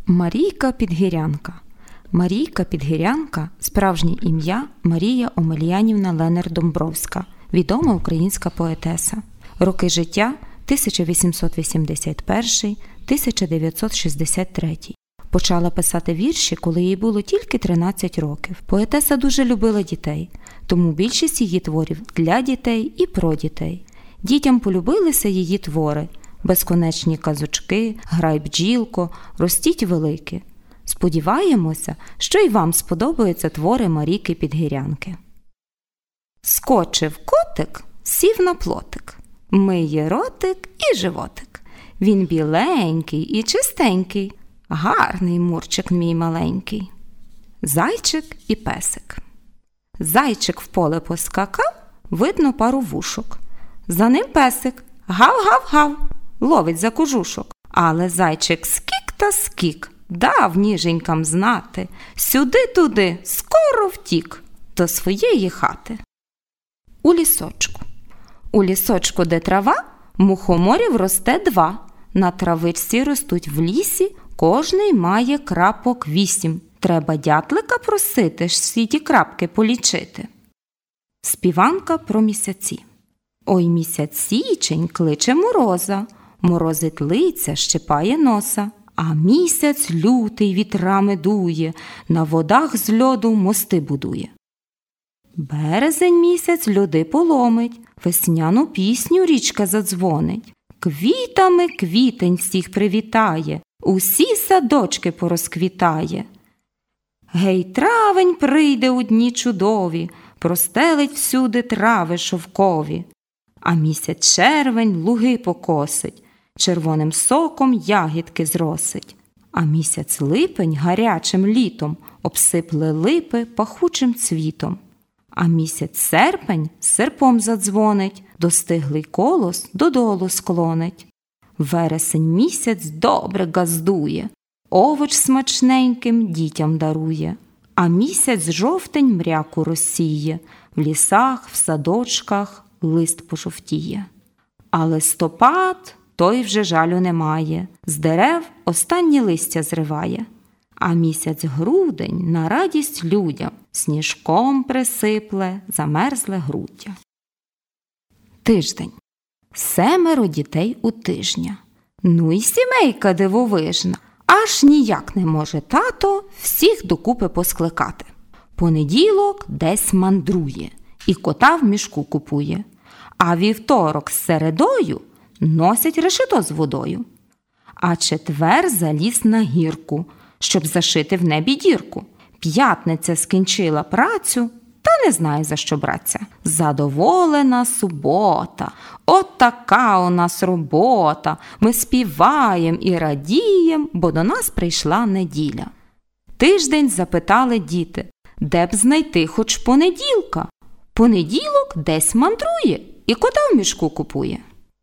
Марійка Підгірянка. Марійка Підгірянка – справжнє ім'я Марія Омельянівна Ленер-Домбровська, відома українська поетеса. Роки життя – 1881-1963. Почала писати вірші, коли їй було тільки 13 років. Поетеса дуже любила дітей, тому більшість її творів для дітей і про дітей. Дітям полюбилися її твори «Безконечні казочки», «Грай, бджілко», «Ростіть великі». Сподіваємося, що й вам сподобаються твори Марійки Підгірянки. Скочив котик, сів на плотик, миє ротик і животик. Він біленький і чистенький, гарний мурчик мій маленький. Зайчик і песик. Зайчик в поле поскакав, видно пару вушок. За ним песик, гав-гав-гав, ловить за кожушок. Але зайчик скік та скік, дав ніженькам знати, сюди-туди скоро втік до своєї хати. У лісочку. У лісочку, де трава, мухоморів росте 2. На травичці ростуть в лісі, кожний має крапок 8. Треба дятлика просити, ж всі ті крапки полічити. Співанка про місяці. Ой, місяць січень кличе мороза, морозить лиця, щипає носа. А місяць лютий вітрами дує, на водах з льоду мости будує. Березень місяць льоди поломить, весняну пісню річка задзвонить. Квітами квітень всіх привітає, усі садочки порозквітає. Гей, травень прийде у дні чудові, простелить всюди трави шовкові. А місяць червень луги покосить, червоним соком ягідки зросить. А місяць липень гарячим літом обсипле липи пахучим цвітом. А місяць серпень серпом задзвонить, достиглий колос додолу склонить. Вересень місяць добре газдує, овоч смачненьким дітям дарує. А місяць жовтень мряку розсіє, в лісах, в садочках лист пожовтіє. А листопад той вже жалю немає, з дерев останні листя зриває. А місяць грудень на радість людям сніжком присипле замерзле груддя. Тиждень. 7 дітей у тижня. Ну й сімейка дивовижна. Аж ніяк не може тато всіх докупи поскликати. Понеділок десь мандрує і кота в мішку купує. А вівторок з середою носять решето з водою. А четвер заліз на гірку, щоб зашити в небі дірку. П'ятниця скінчила працю, та не знає, за що братися. Задоволена субота, от така у нас робота. Ми співаєм і радієм, бо до нас прийшла неділя. Тиждень запитали діти, де б знайти хоч понеділка. Понеділок десь мандрує і кота в мішку купує.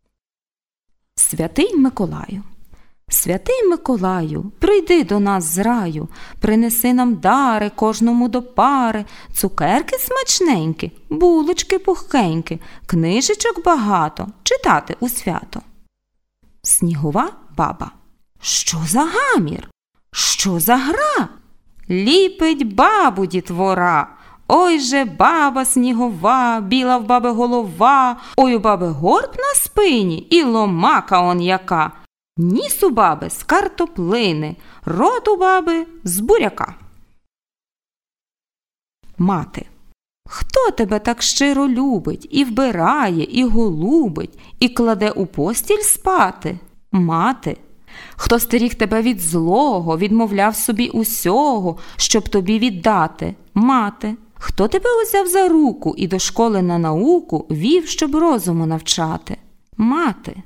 Святий Миколаю. Святий Миколаю, прийди до нас з раю, принеси нам дари кожному до пари, цукерки смачненькі, булочки пухкенькі, книжечок багато, читати у свято. Снігова баба. Що за гамір? Що за гра? Ліпить бабу дітвора. Ой же баба снігова, біла в баби голова, ой у баби горб на спині і ломака он яка. Ніс у баби з картоплини, рот у баби з буряка. Мати. Хто тебе так щиро любить, і вбирає, і голубить, і кладе у постіль спати? Мати. Хто стеріг тебе від злого, відмовляв собі усього, щоб тобі віддати? Мати. Хто тебе узяв за руку і до школи на науку вів, щоб розуму навчати? Мати.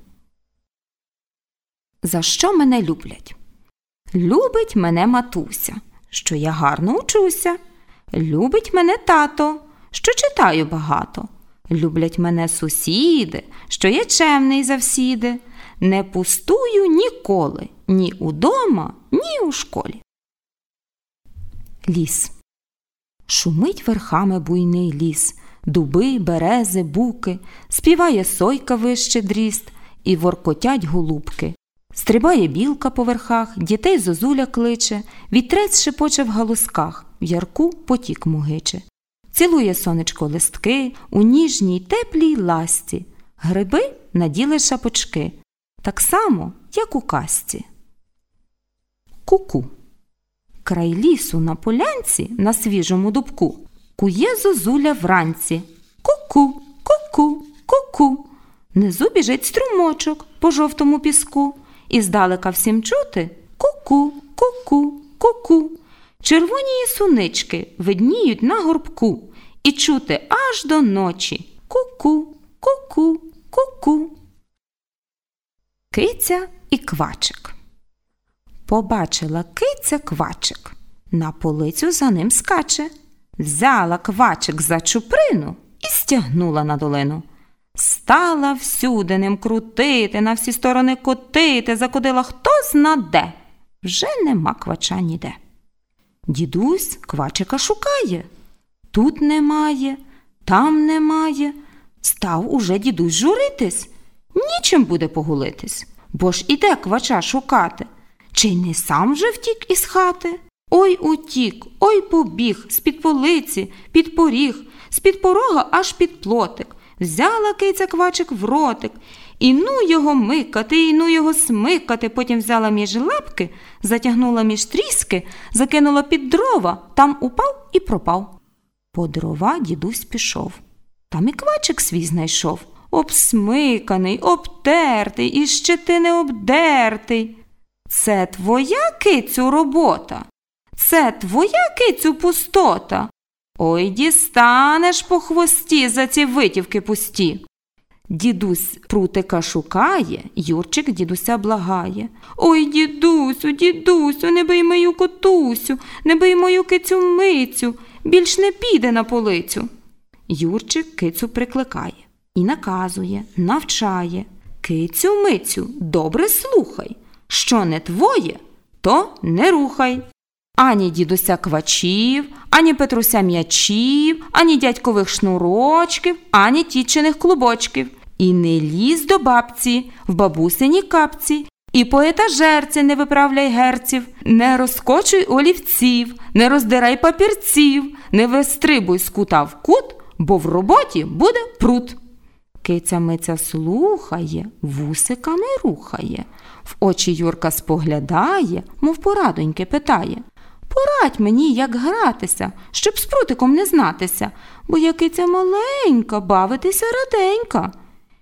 За що мене люблять? Любить мене матуся, що я гарно учуся. Любить мене тато, що читаю багато. Люблять мене сусіди, що я чемний завсіди. Не пустую ніколи, ні удома, ні у школі. Ліс. Шумить верхами буйний ліс, дуби, берези, буки, співає сойка вище дріст, і воркотять голубки. Стрибає білка по верхах, дітей зозуля кличе, вітрець шепоче в галузках, в ярку потік мугиче. Цілує сонечко листки у ніжній теплій ласті, гриби наділи шапочки, так само, як у казці. Ку-ку. Край лісу на полянці, на свіжому дубку, кує зозуля вранці. Ку-ку, ку-ку, ку-ку. Внизу біжить струмочок по жовтому піску, і здалека всім чути ку-ку, ку-ку, ку-ку. Червоні сунички видніють на горбку, і чути аж до ночі ку-ку, ку-ку, ку-ку. Киця і квачик. Побачила киця квачик, на полицю за ним скаче. Взяла квачик за чуприну і стягнула на долину. Стала всюди ним крутити, на всі сторони котити, закодила хто зна де. Вже нема квача ніде. Дідусь квачика шукає. Тут немає, там немає. Став уже дідусь журитись. Нічим буде погулитись, бо ж іде квача шукати. Чи й не сам вже втік із хати? Ой утік, ой побіг, з-під полиці, під поріг, з-під порога аж під плотик. Взяла киця квачик в ротик, і ну його микати, і ну його смикати. Потім взяла між лапки, затягнула між тріски, закинула під дрова, там упав і пропав. По дрова дідусь пішов. Там і квачик свій знайшов. Обсмиканий, обтертий, і щетини обдертий. Це твоя, кицю, робота? Це твоя, кицю, пустота? Ой, дістанеш по хвості за ці витівки пусті. Дідусь прутика шукає, Юрчик дідуся благає. Ой, дідусю, дідусю, не бий мою котусю, не бий мою кицю-мицю, більш не піде на полицю. Юрчик кицю прикликає і наказує, навчає. Кицю-мицю, добре слухай, що не твоє, то не рухай. Ані дідуся квачів, ані Петруся м'ячів, ані дядькових шнурочків, ані тітчиних клубочків. І не лізь до бабці, в бабусині капці, і по етажерці не виправляй герців, не розкочуй олівців, не роздирай папірців, не вистрибуй з кута в кут, бо в роботі буде прут. Киця-миця слухає, вусиками рухає, в очі Юрка споглядає, мов порадоньки питає. Порадь мені, як гратися, щоб з прутиком не знатися, бо я киця маленька, бавитися раденька.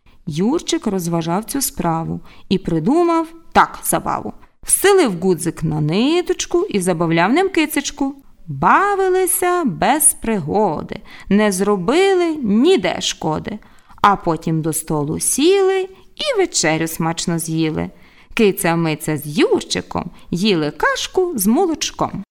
Юрчик розважав цю справу і придумав так забаву. Вселив гудзик на ниточку і забавляв ним кицечку. Бавилися без пригоди, не зробили ніде шкоди. А потім до столу сіли і вечерю смачно з'їли. Киця-миця з Юрчиком їли кашку з молочком.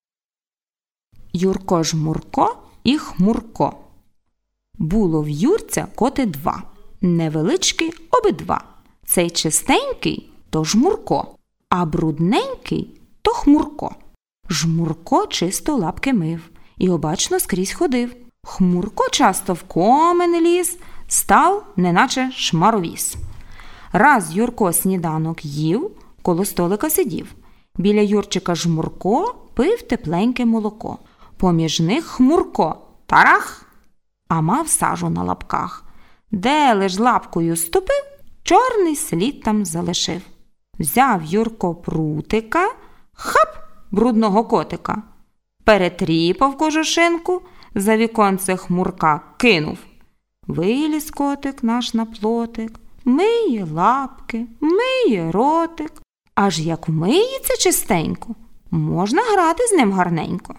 Юрко-жмурко і хмурко. Було в Юрця коти два, невеличкі обидва. Цей чистенький – то жмурко, а брудненький – то хмурко. Жмурко чисто лапки мив і обачно скрізь ходив. Хмурко часто в комин ліз, став, неначе шмаровіз. Раз Юрко сніданок їв, коло столика сидів. Біля Юрчика Жмурко пив тепленьке молоко. Поміж них Хмурко – тарах, а мав сажу на лапках. Де лиш лапкою ступив, чорний слід там залишив. Взяв Юрко прутика, хап, брудного котика. Перетріпав кожушинку, за віконце Хмурка кинув. Виліз котик наш на плотик, миє лапки, миє ротик. Аж як вмиється чистенько, можна грати з ним гарненько.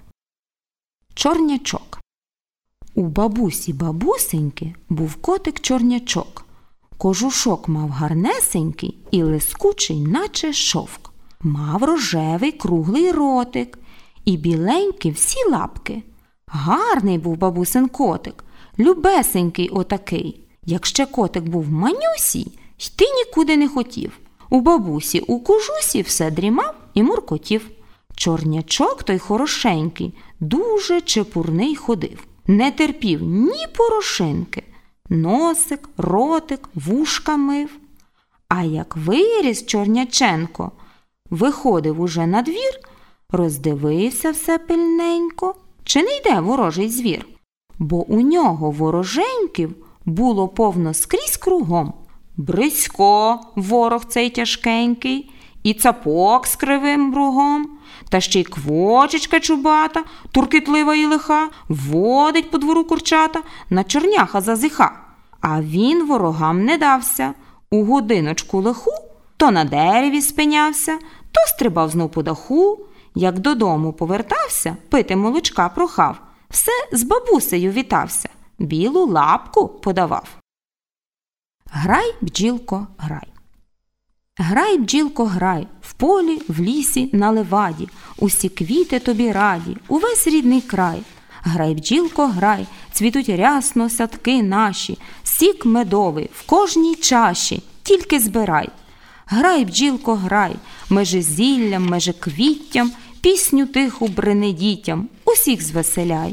Чорнячок. У бабусі-бабусеньки був котик-чорнячок. Кожушок мав гарнесенький і лискучий, наче шовк. Мав рожевий круглий ротик і біленькі всі лапки. Гарний був бабусин котик, любесенький отакий. Як ще котик був манюсій, йти нікуди не хотів. У бабусі у кожусі все дрімав і муркотів. Чорнячок той хорошенький, дуже чепурний ходив. Не терпів ні порошинки. Носик, ротик, вушка мив. А як виріс Чорняченко, виходив уже на двір, роздивився все пильненько, чи не йде ворожий звір. Бо у нього вороженьків було повно скрізь кругом. Брисько, ворог цей тяжкенький, і цапок з кривим бругом, та ще й квочечка чубата, туркітлива і лиха, водить по двору курчата, на чорняха зазиха. А він ворогам не дався. У годиночку лиху то на дереві спинявся, то стрибав знов по даху. Як додому повертався, пити молочка прохав, все з бабусею вітався, білу лапку подавав. Грай, бджілко, грай. Грай, бджілко, грай, в полі, в лісі, на леваді, усі квіти тобі раді, увесь рідний край. Грай, бджілко, грай, цвітуть рясно садки наші, сік медовий в кожній чаші, тільки збирай. Грай, бджілко, грай, межи зіллям, межи квіттям, пісню тиху брини дітям, усіх звеселяй.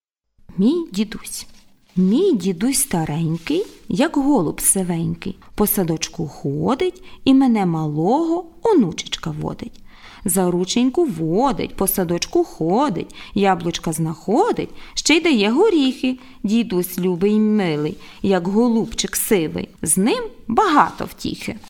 Мій дідусь старенький, як голуб сивенький, по садочку ходить і мене малого онучечка водить. За рученьку водить, по садочку ходить, яблучка знаходить, ще й дає горіхи. Дідусь любий й милий, як голубчик сивий, з ним багато втіхи.